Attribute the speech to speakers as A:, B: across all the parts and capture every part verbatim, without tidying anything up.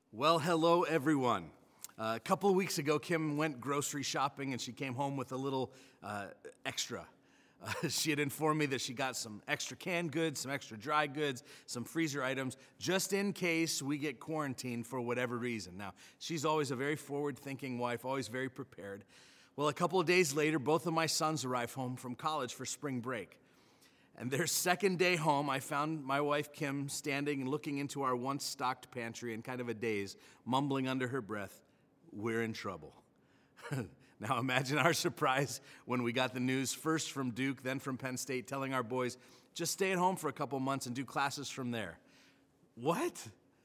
A: Well, hello, everyone. Uh, a couple of weeks ago, Kim went grocery shopping and she came home with a little uh, extra. Uh, she had informed me that she got some extra canned goods, some extra dry goods, some freezer items, just in case we get quarantined for whatever reason. Now, she's always a very forward-thinking wife, always very prepared. Well, a couple of days later, both of my sons arrived home from college for spring break. And their second day home, I found my wife, Kim, standing and looking into our once-stocked pantry in kind of a daze, mumbling under her breath, "We're in trouble." Now imagine our surprise when we got the news, first from Duke, then from Penn State, telling our boys, just stay at home for a couple months and do classes from there. What?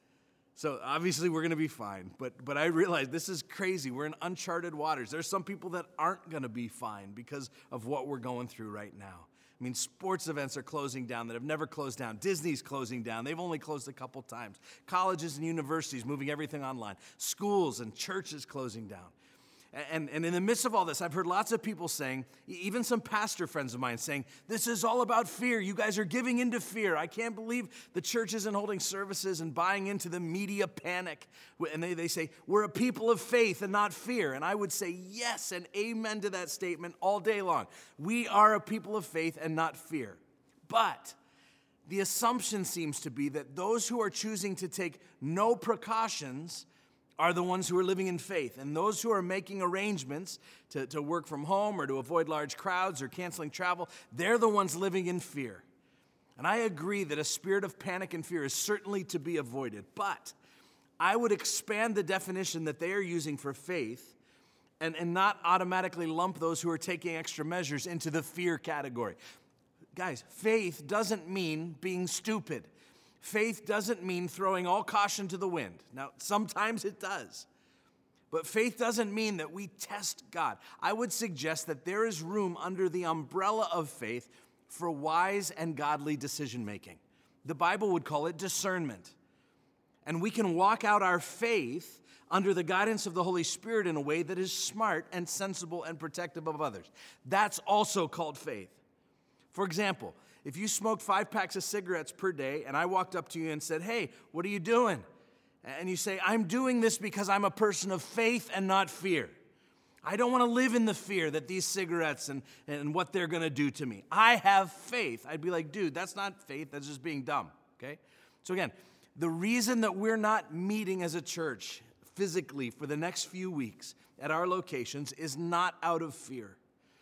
A: So obviously we're going to be fine, but but I realize this is crazy. We're in uncharted waters. There's some people that aren't going to be fine because of what we're going through right now. I mean, sports events are closing down that have never closed down. Disney's closing down. They've only closed a couple times. Colleges and universities moving everything online. Schools and churches closing down. And, and in the midst of all this, I've heard lots of people saying, even some pastor friends of mine saying, this is all about fear. You guys are giving into fear. I can't believe the church isn't holding services and buying into the media panic. And they, they say, we're a people of faith and not fear. And I would say yes and amen to that statement all day long. We are a people of faith and not fear. But the assumption seems to be that those who are choosing to take no precautions are the ones who are living in faith. And those who are making arrangements to, to work from home or to avoid large crowds or canceling travel, they're the ones living in fear. And I agree that a spirit of panic and fear is certainly to be avoided. But I would expand the definition that they are using for faith and, and not automatically lump those who are taking extra measures into the fear category. Guys, faith doesn't mean being stupid. Faith doesn't mean throwing all caution to the wind. Now, sometimes it does. But faith doesn't mean that we test God. I would suggest that there is room under the umbrella of faith for wise and godly decision-making. The Bible would call it discernment. And we can walk out our faith under the guidance of the Holy Spirit in a way that is smart and sensible and protective of others. That's also called faith. For example, if you smoked five packs of cigarettes per day and I walked up to you and said, hey, what are you doing? And you say, I'm doing this because I'm a person of faith and not fear. I don't want to live in the fear that these cigarettes and, and what they're going to do to me. I have faith. I'd be like, dude, that's not faith. That's just being dumb, okay? So again, the reason that we're not meeting as a church physically for the next few weeks at our locations is not out of fear.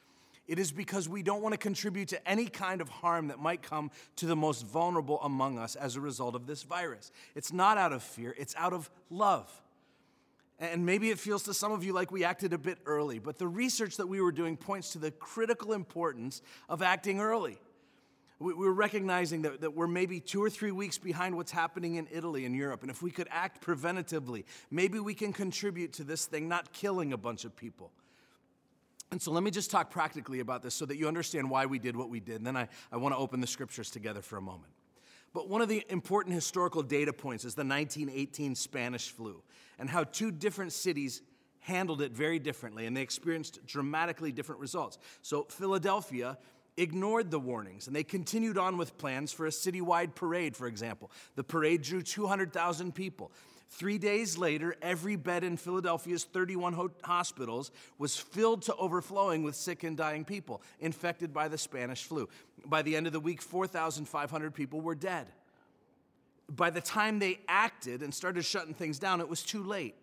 A: It is because we don't want to contribute to any kind of harm that might come to the most vulnerable among us as a result of this virus. It's not out of fear, it's out of love. And maybe it feels to some of you like we acted a bit early, but the research that we were doing points to the critical importance of acting early. We're recognizing that, that we're maybe two or three weeks behind what's happening in Italy and Europe, and if we could act preventatively, maybe we can contribute to this thing not killing a bunch of people. And so let me just talk practically about this so that you understand why we did what we did. And then I, I want to open the scriptures together for a moment. But one of the important historical data points is the nineteen eighteen Spanish flu and how two different cities handled it very differently, and they experienced dramatically different results. So Philadelphia ignored the warnings, and they continued on with plans for a citywide parade, for example. The parade drew two hundred thousand people. Three days later, every bed in Philadelphia's thirty-one ho- hospitals was filled to overflowing with sick and dying people infected by the Spanish flu. By the end of the week, four thousand five hundred people were dead. By the time they acted and started shutting things down, it was too late.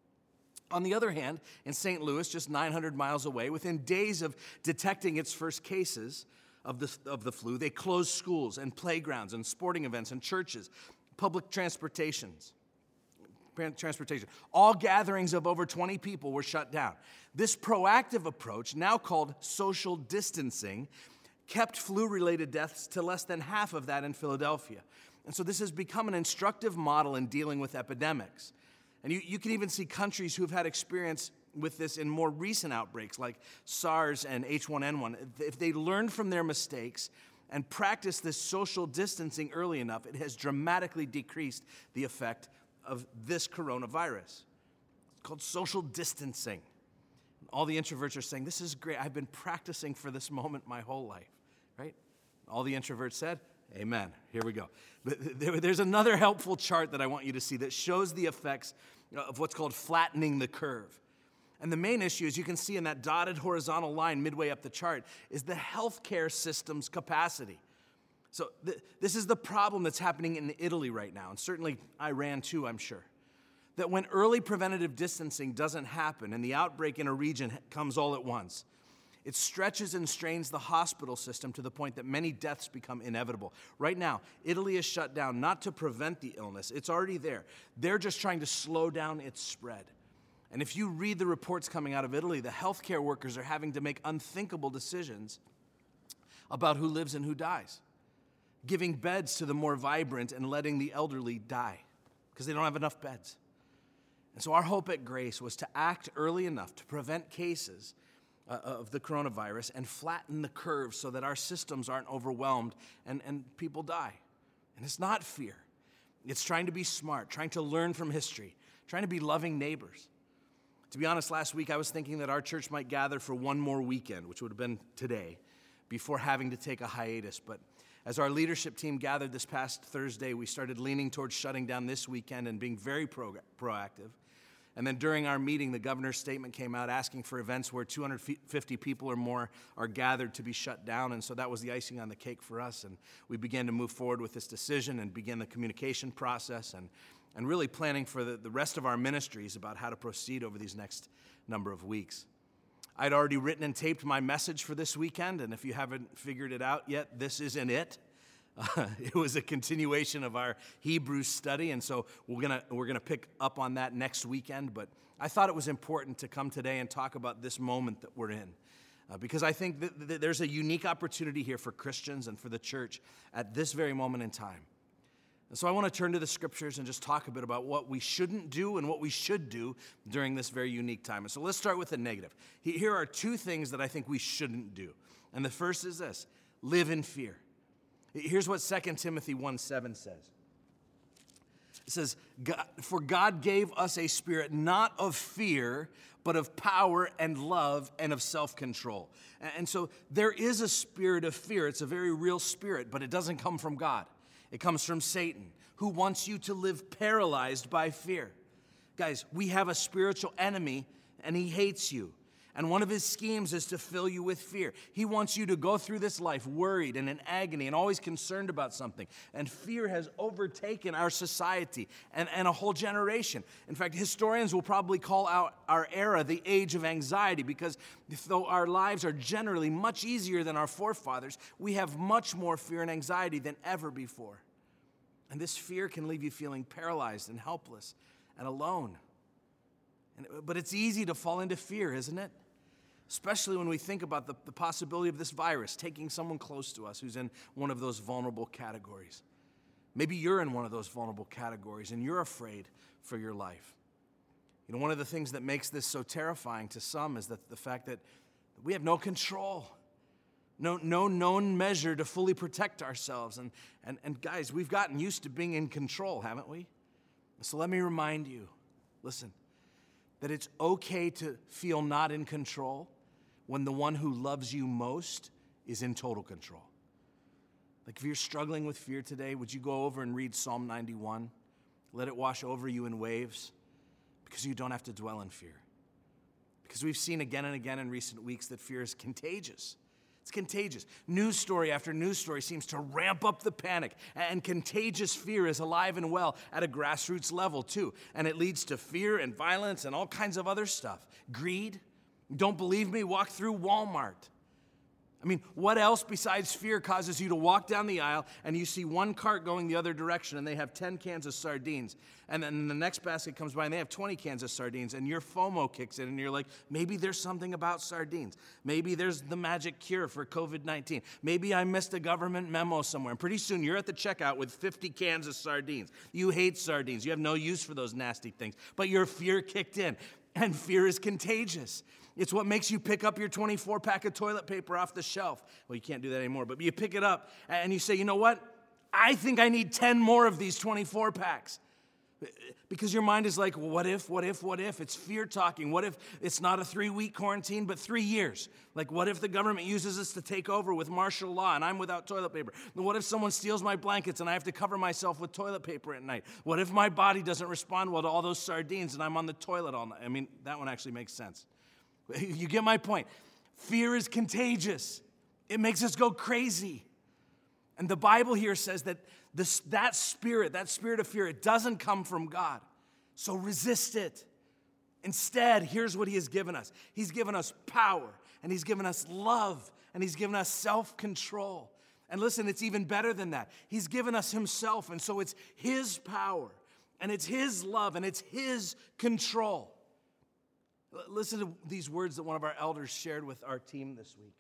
A: On the other hand, in Saint Louis, just nine hundred miles away, within days of detecting its first cases of the, of the flu, they closed schools and playgrounds and sporting events and churches, public transportations. transportation. All gatherings of over twenty people were shut down. This proactive approach, now called social distancing, kept flu-related deaths to less than half of that in Philadelphia. And so this has become an instructive model in dealing with epidemics. And you, you can even see countries who have had experience with this in more recent outbreaks like SARS and H one N one. If they learned from their mistakes and practiced this social distancing early enough, it has dramatically decreased the effect of this coronavirus. It's called social distancing. All the introverts are saying, this is great. I've been practicing for this moment my whole life, right? All the introverts said, Amen. Here we go. But there- there's another helpful chart that I want you to see that shows the effects of what's called flattening the curve. And the main issue, as you can see in that dotted horizontal line midway up the chart, is the healthcare system's capacity. So th- this is the problem that's happening in Italy right now, and certainly Iran too, I'm sure. That when early preventative distancing doesn't happen and the outbreak in a region comes all at once, it stretches and strains the hospital system to the point that many deaths become inevitable. Right now, Italy is shut down not to prevent the illness. It's already there. They're just trying to slow down its spread. And if you read the reports coming out of Italy, the healthcare workers are having to make unthinkable decisions about who lives and who dies, giving beds to the more vibrant and letting the elderly die because they don't have enough beds. And so our hope at Grace was to act early enough to prevent cases uh, of the coronavirus and flatten the curve so that our systems aren't overwhelmed and, and people die. And it's not fear. It's trying to be smart, trying to learn from history, trying to be loving neighbors. To be honest, last week I was thinking that our church might gather for one more weekend, which would have been today, before having to take a hiatus. But as our leadership team gathered this past Thursday, we started leaning towards shutting down this weekend and being very pro- proactive. And then during our meeting, the governor's statement came out asking for events where two hundred fifty people or more are gathered to be shut down. And so that was the icing on the cake for us. And we began to move forward with this decision and begin the communication process and, and really planning for the, the rest of our ministries about how to proceed over these next number of weeks. I'd already written and taped my message for this weekend, and if you haven't figured it out yet, this isn't it. Uh, it was a continuation of our Hebrew study, and so we're gonna we're gonna pick up on that next weekend. But I thought it was important to come today and talk about this moment that we're in, uh, because I think that, that there's a unique opportunity here for Christians and for the church at this very moment in time. And so I want to turn to the scriptures and just talk a bit about what we shouldn't do and what we should do during this very unique time. And so let's start with the negative. Here are two things that I think we shouldn't do. And the first is this: live in fear. Here's what Second Timothy one seven says. It says, "For God gave us a spirit not of fear, but of power and love and of self-control." And so there is a spirit of fear. It's a very real spirit, but it doesn't come from God. It comes from Satan, who wants you to live paralyzed by fear. Guys, we have a spiritual enemy, and he hates you. And one of his schemes is to fill you with fear. He wants you to go through this life worried and in agony and always concerned about something. And fear has overtaken our society and, and a whole generation. In fact, historians will probably call out our era the age of anxiety, because though our lives are generally much easier than our forefathers, we have much more fear and anxiety than ever before. And this fear can leave you feeling paralyzed and helpless and alone. And, but it's easy to fall into fear, isn't it? Especially when we think about the, the possibility of this virus taking someone close to us who's in one of those vulnerable categories. Maybe you're in one of those vulnerable categories and you're afraid for your life. You know, one of the things that makes this so terrifying to some is that the fact that we have no control, no, no known measure to fully protect ourselves. And, and, and guys, we've gotten used to being in control, haven't we? So let me remind you, listen, that it's okay to feel not in control when the one who loves you most is in total control. Like if you're struggling with fear today, would you go over and read Psalm ninety-one? Let it wash over you in waves, because you don't have to dwell in fear. Because we've seen again and again in recent weeks that fear is contagious. It's contagious. News story after news story seems to ramp up the panic, and contagious fear is alive and well at a grassroots level too. And it leads to fear and violence and all kinds of other stuff. Greed. Don't believe me? Walk through Walmart. I mean, what else besides fear causes you to walk down the aisle and you see one cart going the other direction and they have ten cans of sardines, and then the next basket comes by and they have twenty cans of sardines, and your FOMO kicks in and you're like, maybe there's something about sardines. Maybe there's the magic cure for covid nineteen. Maybe I missed a government memo somewhere. And pretty soon you're at the checkout with fifty cans of sardines. You hate sardines. You have no use for those nasty things. But your fear kicked in, and fear is contagious. It's what makes you pick up your twenty-four pack of toilet paper off the shelf. Well, you can't do that anymore, but you pick it up and you say, you know what? I think I need ten more of these twenty-four packs. Because your mind is like, well, what if, what if, what if? It's fear talking. What if it's not a three-week quarantine, but three years? Like, what if the government uses us to take over with martial law and I'm without toilet paper? What if someone steals my blankets and I have to cover myself with toilet paper at night? What if my body doesn't respond well to all those sardines and I'm on the toilet all night? I mean, that one actually makes sense. You get my point. Fear is contagious. It makes us go crazy. And the Bible here says that this, that spirit, that spirit of fear, it doesn't come from God. So resist it. Instead, here's what he has given us. He's given us power, and he's given us love, and he's given us self-control. And listen, it's even better than that. He's given us himself, and so it's his power, and it's his love, and it's his control. L- listen to these words that one of our elders shared with our team this week.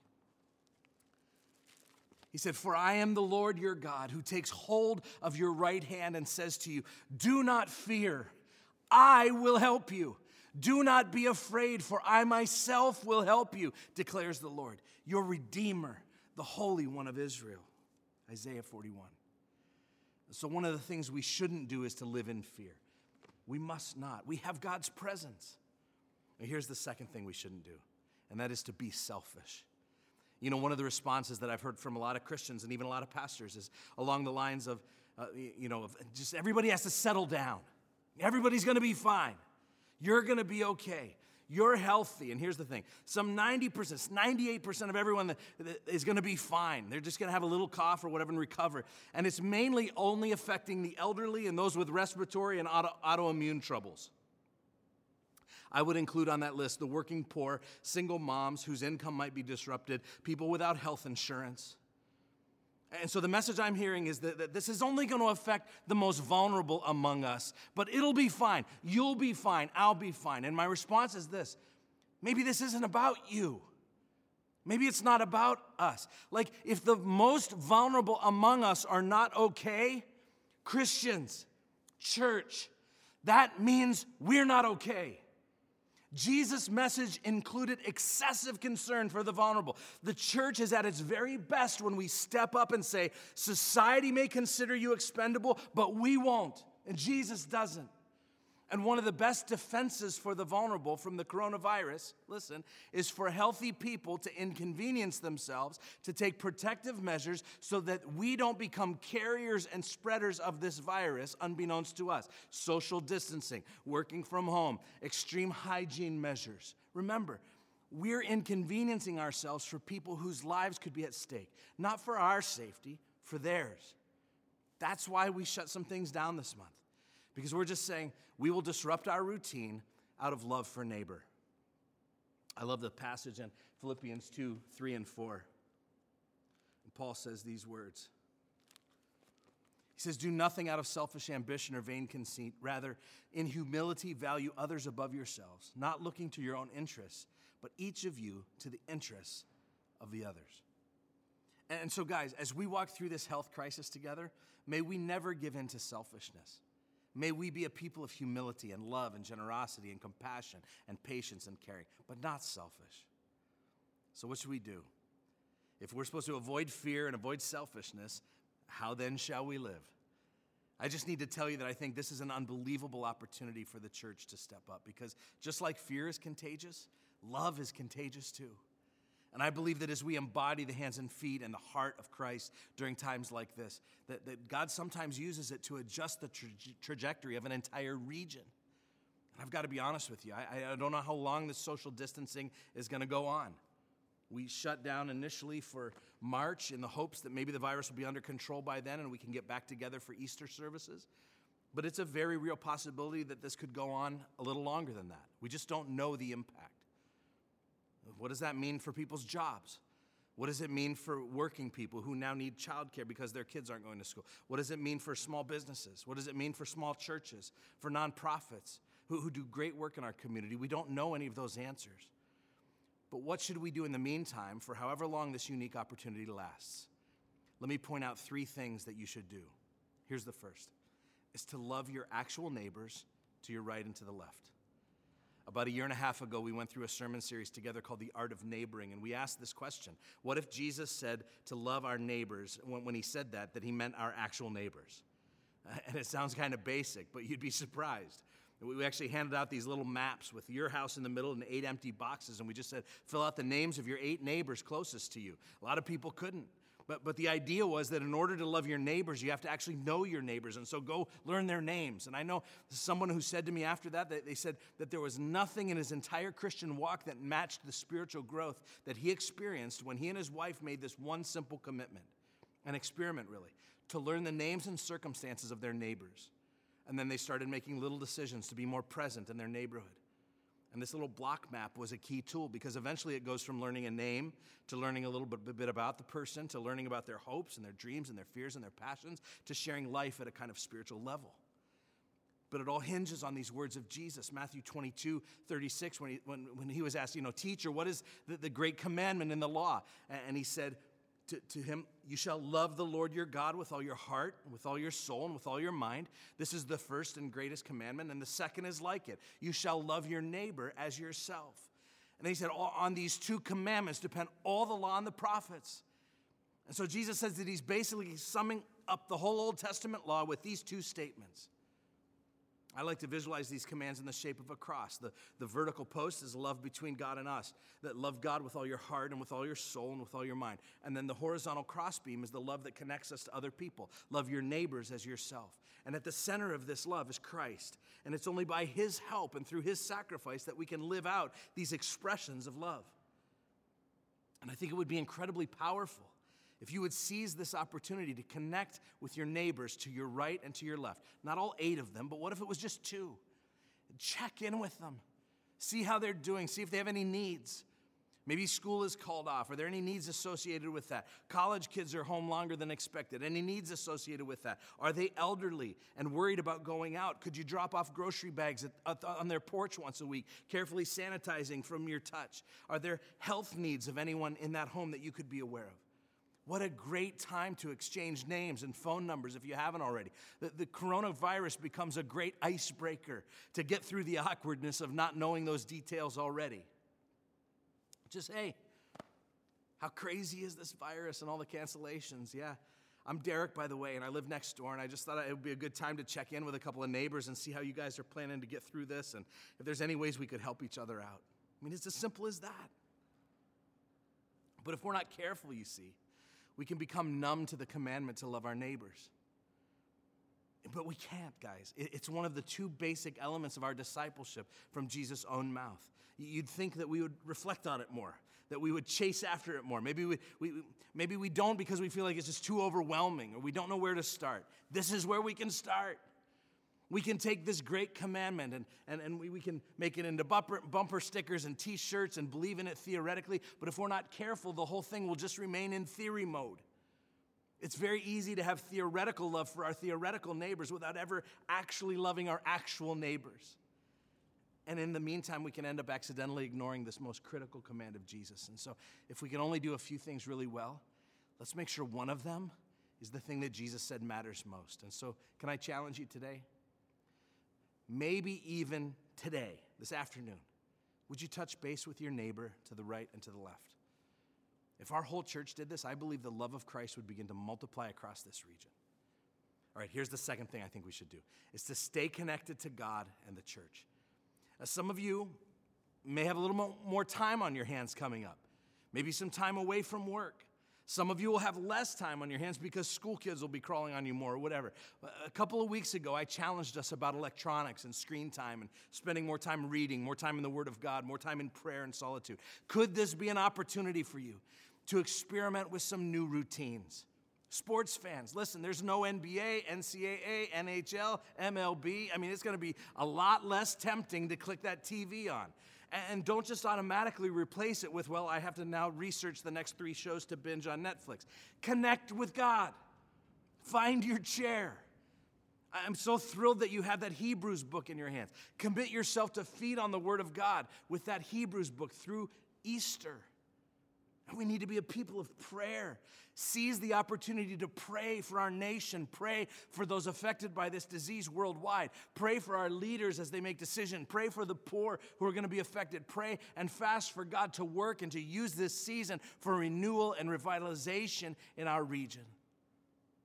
A: He said, "For I am the Lord your God, who takes hold of your right hand and says to you, 'Do not fear, I will help you. Do not be afraid, for I myself will help you,' declares the Lord, your Redeemer, the Holy One of Israel." Isaiah forty-one. So one of the things we shouldn't do is to live in fear. We must not. We have God's presence. And here's the second thing we shouldn't do, and that is to be selfish. You know, one of the responses that I've heard from a lot of Christians and even a lot of pastors is along the lines of, uh, you know, of just everybody has to settle down. Everybody's going to be fine. You're going to be okay. You're healthy. And here's the thing. Some ninety percent, ninety-eight percent of everyone that, that is going to be fine. They're just going to have a little cough or whatever and recover. And it's mainly only affecting the elderly and those with respiratory and auto, autoimmune troubles. I would include on that list the working poor, single moms whose income might be disrupted, people without health insurance. And so the message I'm hearing is that, that this is only going to affect the most vulnerable among us, but it'll be fine. You'll be fine. I'll be fine. And my response is this: maybe this isn't about you. Maybe it's not about us. Like, if the most vulnerable among us are not okay, Christians, church, that means we're not okay. Jesus' message included excessive concern for the vulnerable. The church is at its very best when we step up and say, society may consider you expendable, but we won't. And Jesus doesn't. And one of the best defenses for the vulnerable from the coronavirus, listen, is for healthy people to inconvenience themselves, to take protective measures so that we don't become carriers and spreaders of this virus unbeknownst to us. Social distancing, working from home, extreme hygiene measures. Remember, we're inconveniencing ourselves for people whose lives could be at stake, not for our safety, for theirs. That's why we shut some things down this month. Because we're just saying we will disrupt our routine out of love for neighbor. I love the passage in Philippians two, three, and four. And Paul says these words. He says, "Do nothing out of selfish ambition or vain conceit. Rather, in humility, value others above yourselves, not looking to your own interests, but each of you to the interests of the others." And so, guys, as we walk through this health crisis together, may we never give in to selfishness. May we be a people of humility and love and generosity and compassion and patience and caring, but not selfish. So what should we do? If we're supposed to avoid fear and avoid selfishness, how then shall we live? I just need to tell you that I think this is an unbelievable opportunity for the church to step up, because just like fear is contagious, love is contagious too. And I believe that as we embody the hands and feet and the heart of Christ during times like this, that, that God sometimes uses it to adjust the tra- trajectory of an entire region. And I've got to be honest with you, I, I don't know how long this social distancing is going to go on. We shut down initially for March in the hopes that maybe the virus will be under control by then and we can get back together for Easter services. But it's a very real possibility that this could go on a little longer than that. We just don't know the impact. What does that mean for people's jobs? What does it mean for working people who now need childcare because their kids aren't going to school? What does it mean for small businesses? What does it mean for small churches, for nonprofits who, who do great work in our community? We don't know any of those answers. But what should we do in the meantime for however long this unique opportunity lasts? Let me point out three things that you should do. Here's the first, is to love your actual neighbors to your right and to the left. About a year and a half ago, we went through a sermon series together called The Art of Neighboring, and we asked this question. What if Jesus said to love our neighbors, when, when he said that, that he meant our actual neighbors? And it sounds kind of basic, but you'd be surprised. We actually handed out these little maps with your house in the middle and eight empty boxes, and we just said, fill out the names of your eight neighbors closest to you. A lot of people couldn't. But, but the idea was that in order to love your neighbors, you have to actually know your neighbors, and so go learn their names. And I know someone who said to me after that, that they said that there was nothing in his entire Christian walk that matched the spiritual growth that he experienced when he and his wife made this one simple commitment, an experiment really, to learn the names and circumstances of their neighbors. And then they started making little decisions to be more present in their neighborhood. And this little block map was a key tool because eventually it goes from learning a name to learning a little bit, bit about the person, to learning about their hopes and their dreams and their fears and their passions, to sharing life at a kind of spiritual level. But it all hinges on these words of Jesus, Matthew twenty-two, thirty-six, when he, when, when he was asked, you know, teacher, what is the, the great commandment in the law? And he said to, to him, you shall love the Lord your God with all your heart, with all your soul, and with all your mind. This is the first and greatest commandment, and the second is like it. You shall love your neighbor as yourself. And he said, on these two commandments depend all the law and the prophets. And so Jesus says that he's basically summing up the whole Old Testament law with these two statements. I like to visualize these commands in the shape of a cross. The, the vertical post is love between God and us, that love God with all your heart and with all your soul and with all your mind. And then the horizontal crossbeam is the love that connects us to other people. Love your neighbors as yourself. And at the center of this love is Christ. And it's only by his help and through his sacrifice that we can live out these expressions of love. And I think it would be incredibly powerful if you would seize this opportunity to connect with your neighbors to your right and to your left. Not all eight of them, but what if it was just two? Check in with them. See how they're doing. See if they have any needs. Maybe school is called off. Are there any needs associated with that? College kids are home longer than expected. Any needs associated with that? Are they elderly and worried about going out? Could you drop off grocery bags at, at, on their porch once a week, carefully sanitizing from your touch? Are there health needs of anyone in that home that you could be aware of? What a great time to exchange names and phone numbers if you haven't already. The, the coronavirus becomes a great icebreaker to get through the awkwardness of not knowing those details already. Just, hey, how crazy is this virus and all the cancellations? Yeah, I'm Derek, by the way, and I live next door, and I just thought it would be a good time to check in with a couple of neighbors and see how you guys are planning to get through this and if there's any ways we could help each other out. I mean, it's as simple as that. But if we're not careful, you see, we can become numb to the commandment to love our neighbors. But we can't, guys. It's one of the two basic elements of our discipleship from Jesus' own mouth. You'd think that we would reflect on it more, that we would chase after it more. Maybe we, we, maybe we don't because we feel like it's just too overwhelming or we don't know where to start. This is where we can start. We can take this great commandment and, and, and we, we can make it into bumper, bumper stickers and T-shirts and believe in it theoretically, but if we're not careful, the whole thing will just remain in theory mode. It's very easy to have theoretical love for our theoretical neighbors without ever actually loving our actual neighbors. And in the meantime, we can end up accidentally ignoring this most critical command of Jesus. And so if we can only do a few things really well, let's make sure one of them is the thing that Jesus said matters most. And so can I challenge you today? Maybe even today, this afternoon, would you touch base with your neighbor to the right and to the left? If our whole church did this, I believe the love of Christ would begin to multiply across this region. All right, here's the second thing I think we should do, is to stay connected to God and the church. Now, some of you may have a little more time on your hands coming up, maybe some time away from work. Some of you will have less time on your hands because school kids will be crawling on you more or whatever. A couple of weeks ago, I challenged us about electronics and screen time and spending more time reading, more time in the Word of God, more time in prayer and solitude. Could this be an opportunity for you to experiment with some new routines? Sports fans, listen, there's no N B A, N C double A, N H L, M L B. I mean, it's going to be a lot less tempting to click that T V on. And don't just automatically replace it with, well, I have to now research the next three shows to binge on Netflix. Connect with God. Find your chair. I'm so thrilled that you have that Hebrews book in your hands. Commit yourself to feed on the Word of God with that Hebrews book through Easter. We need to be a people of prayer. Seize the opportunity to pray for our nation. Pray for those affected by this disease worldwide. Pray for our leaders as they make decisions. Pray for the poor who are going to be affected. Pray and fast for God to work and to use this season for renewal and revitalization in our region.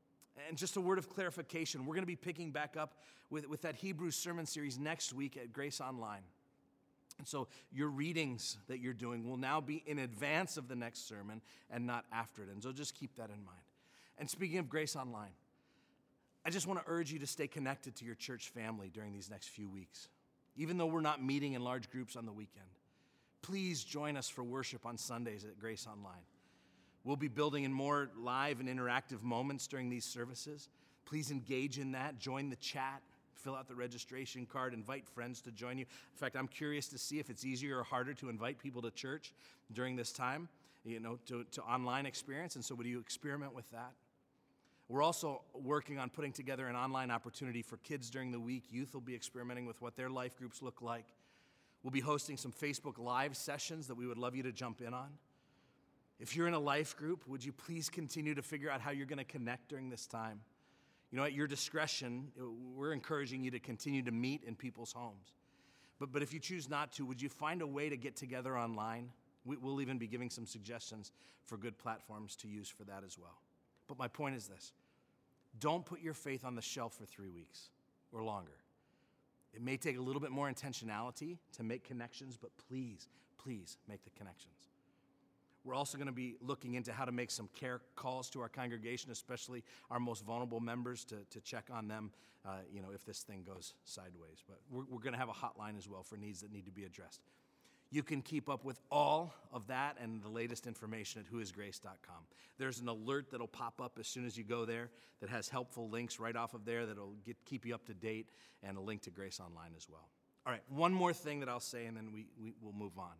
A: And just a word of clarification, we're going to be picking back up with, with that Hebrews sermon series next week at Grace Online. And so your readings that you're doing will now be in advance of the next sermon and not after it. And so just keep that in mind. And speaking of Grace Online, I just want to urge you to stay connected to your church family during these next few weeks. Even though we're not meeting in large groups on the weekend, please join us for worship on Sundays at Grace Online. We'll be building in more live and interactive moments during these services. Please engage in that. Join the chat. Fill out the registration card. Invite friends to join you. In fact, I'm curious to see if it's easier or harder to invite people to church during this time, you know, to, to online experience. And so would you experiment with that? We're also working on putting together an online opportunity for kids during the week. Youth will be experimenting with what their life groups look like. We'll be hosting some Facebook Live sessions that we would love you to jump in on. If you're in a life group, would you please continue to figure out how you're going to connect during this time? You know, at your discretion, we're encouraging you to continue to meet in people's homes. But, but if you choose not to, would you find a way to get together online? We, we'll even be giving some suggestions for good platforms to use for that as well. But my point is this. Don't put your faith on the shelf for three weeks or longer. It may take a little bit more intentionality to make connections, but please, please make the connections. We're also going to be looking into how to make some care calls to our congregation, especially our most vulnerable members, to, to check on them, uh, you know, if this thing goes sideways. But we're, we're going to have a hotline as well for needs that need to be addressed. You can keep up with all of that and the latest information at who is grace dot com. There's an alert that'll pop up as soon as you go there that has helpful links right off of there that'll get, keep you up to date, and a link to Grace Online as well. All right, one more thing that I'll say, and then we, we, we'll move on,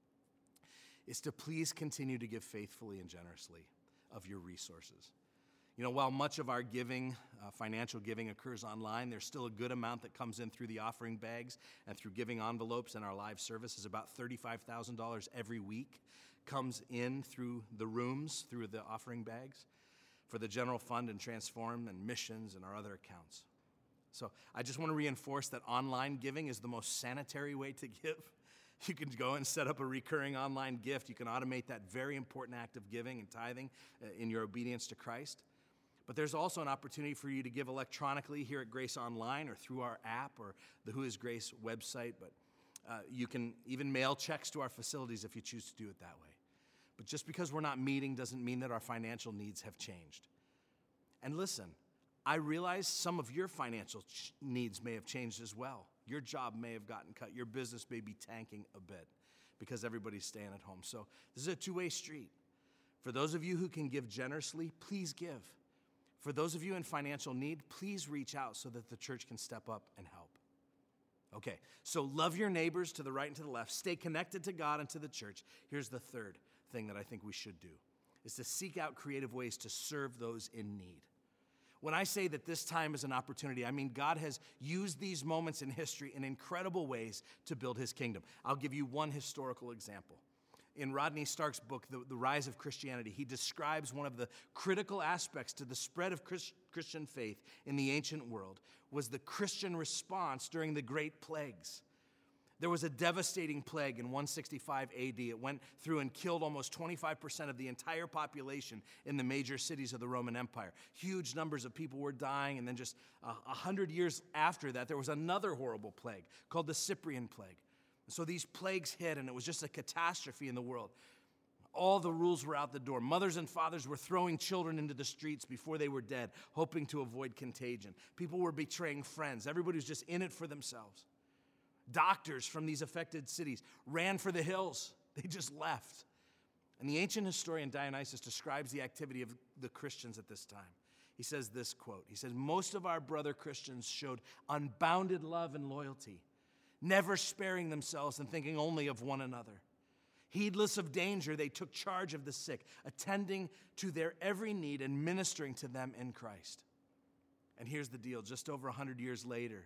A: is to please continue to give faithfully and generously of your resources. You know, while much of our giving, uh, financial giving occurs online, there's still a good amount that comes in through the offering bags and through giving envelopes and our live services. About thirty-five thousand dollars every week comes in through the rooms, through the offering bags, for the general fund and Transform and missions and our other accounts. So I just want to reinforce that online giving is the most sanitary way to give. You can go and set up a recurring online gift. You can automate that very important act of giving and tithing uh, in your obedience to Christ. But there's also an opportunity for you to give electronically here at Grace Online or through our app or the Who is Grace website. But uh, you can even mail checks to our facilities if you choose to do it that way. But just because we're not meeting doesn't mean that our financial needs have changed. And listen, I realize some of your financial ch- needs may have changed as well. Your job may have gotten cut. Your business may be tanking a bit because everybody's staying at home. So this is a two-way street. For those of you who can give generously, please give. For those of you in financial need, please reach out so that the church can step up and help. Okay, so love your neighbors to the right and to the left. Stay connected to God and to the church. Here's the third thing that I think we should do, is to seek out creative ways to serve those in need. When I say that this time is an opportunity, I mean God has used these moments in history in incredible ways to build his kingdom. I'll give you one historical example. In Rodney Stark's book, The, the Rise of Christianity, he describes one of the critical aspects to the spread of Christ, Christian faith in the ancient world was the Christian response during the Great Plagues. There was a devastating plague in one sixty-five A D. It went through and killed almost twenty-five percent of the entire population in the major cities of the Roman Empire. Huge numbers of people were dying, and then just a uh, hundred years after that, there was another horrible plague called the Cyprian plague. So these plagues hit, and it was just a catastrophe in the world. All the rules were out the door. Mothers and fathers were throwing children into the streets before they were dead, hoping to avoid contagion. People were betraying friends. Everybody was just in it for themselves. Doctors from these affected cities ran for the hills. They just left. And the ancient historian Dionysius describes the activity of the Christians at this time. He says this quote, he says, "Most of our brother Christians showed unbounded love and loyalty, never sparing themselves and thinking only of one another. Heedless of danger, they took charge of the sick, attending to their every need and ministering to them in Christ." And here's the deal, just over one hundred years later,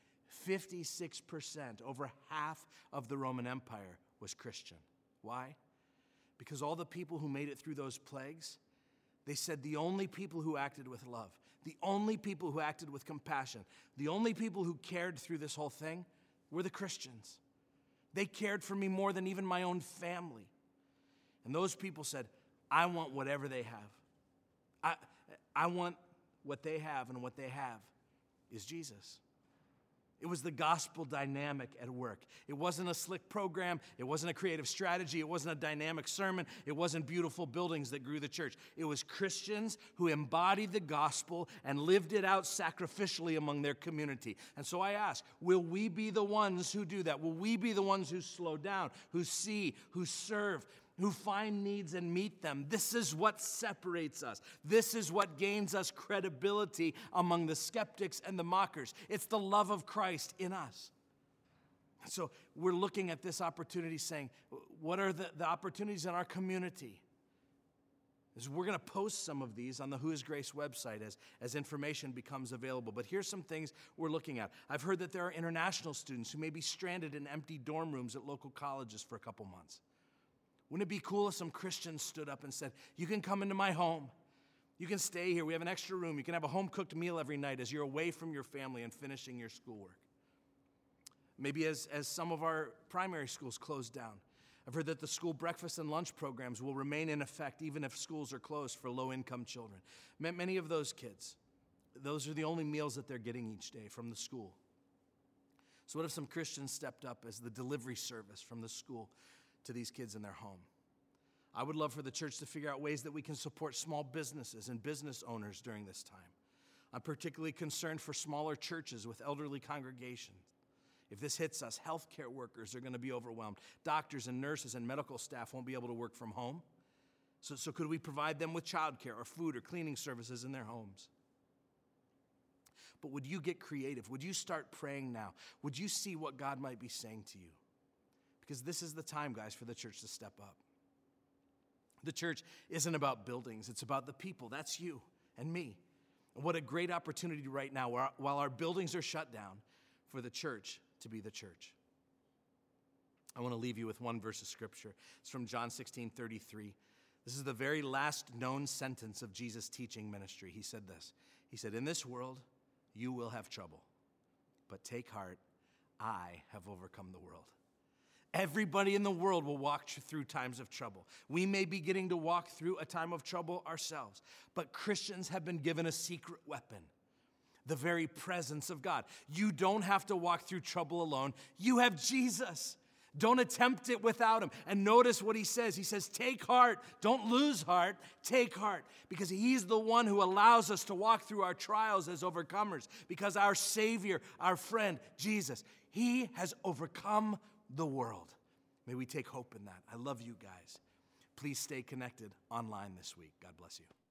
A: fifty-six percent, over half of the Roman Empire was Christian. Why? Because all the people who made it through those plagues, they said the only people who acted with love, the only people who acted with compassion, the only people who cared through this whole thing were the Christians. They cared for me more than even my own family. And those people said, I want whatever they have. I, I want what they have, and what they have is Jesus. It was the gospel dynamic at work. It wasn't a slick program. It wasn't a creative strategy. It wasn't a dynamic sermon. It wasn't beautiful buildings that grew the church. It was Christians who embodied the gospel and lived it out sacrificially among their community. And so I ask, will we be the ones who do that? Will we be the ones who slow down, who see, who serve, who find needs and meet them? This is what separates us. This is what gains us credibility among the skeptics and the mockers. It's the love of Christ in us. So we're looking at this opportunity saying, what are the, the opportunities in our community? Is we're going to post some of these on the Who is Grace website as, as information becomes available. But here's some things we're looking at. I've heard that there are international students who may be stranded in empty dorm rooms at local colleges for a couple months. Wouldn't it be cool if some Christians stood up and said, you can come into my home. You can stay here. We have an extra room. You can have a home-cooked meal every night as you're away from your family and finishing your schoolwork. Maybe as, as some of our primary schools close down. I've heard that the school breakfast and lunch programs will remain in effect even if schools are closed for low-income children. Many of those kids, those are the only meals that they're getting each day from the school. So what if some Christians stepped up as the delivery service from the school to these kids in their home? I would love for the church to figure out ways that we can support small businesses and business owners during this time. I'm particularly concerned for smaller churches with elderly congregations. If this hits us, healthcare workers are going to be overwhelmed. Doctors and nurses and medical staff won't be able to work from home. So, so could we provide them with childcare or food or cleaning services in their homes? But would you get creative? Would you start praying now? Would you see what God might be saying to you? Because this is the time, guys, for the church to step up. The church isn't about buildings. It's about the people. That's you and me. And what a great opportunity right now, while our buildings are shut down, for the church to be the church. I want to leave you with one verse of scripture. It's from John sixteen thirty-three. This is the very last known sentence of Jesus' teaching ministry. He said this. He said, in this world, you will have trouble, but take heart, I have overcome the world. Everybody in the world will walk through times of trouble. We may be getting to walk through a time of trouble ourselves, but Christians have been given a secret weapon, the very presence of God. You don't have to walk through trouble alone. You have Jesus. Don't attempt it without him. And notice what he says. He says, take heart. Don't lose heart. Take heart. Because he's the one who allows us to walk through our trials as overcomers. Because our Savior, our friend, Jesus, he has overcome the world. May we take hope in that. I love you guys. Please stay connected online this week. God bless you.